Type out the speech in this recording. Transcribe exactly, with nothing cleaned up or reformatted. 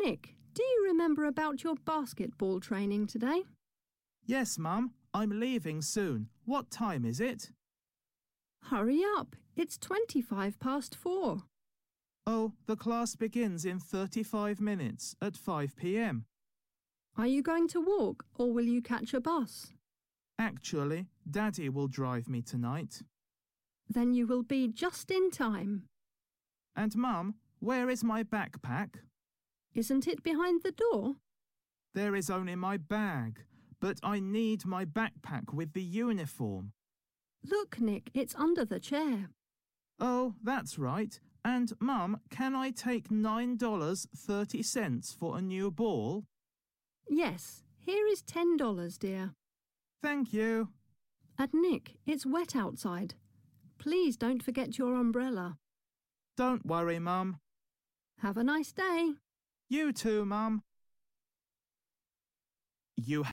Nick, do you remember about your basketball training today? Yes, Mum. I'm leaving soon. What time is it? Hurry up. It's twenty-five past four. Oh, the class begins in thirty-five minutes at five p m. Are you going to walk or will you catch a bus? Actually, Daddy will drive me tonight. Then you will be just in time. And Mum, where is my backpack? Isn't it behind the door? There is only my bag, but I need my backpack with the uniform. Look, Nick, it's under the chair. Oh, that's right. And, Mum, can I take nine dollars thirty cents for a new ball? Yes, here is ten dollars, dear. Thank you. And Nick, it's wet outside. Please don't forget your umbrella. Don't worry, Mum. Have a nice day. You too, Mum. You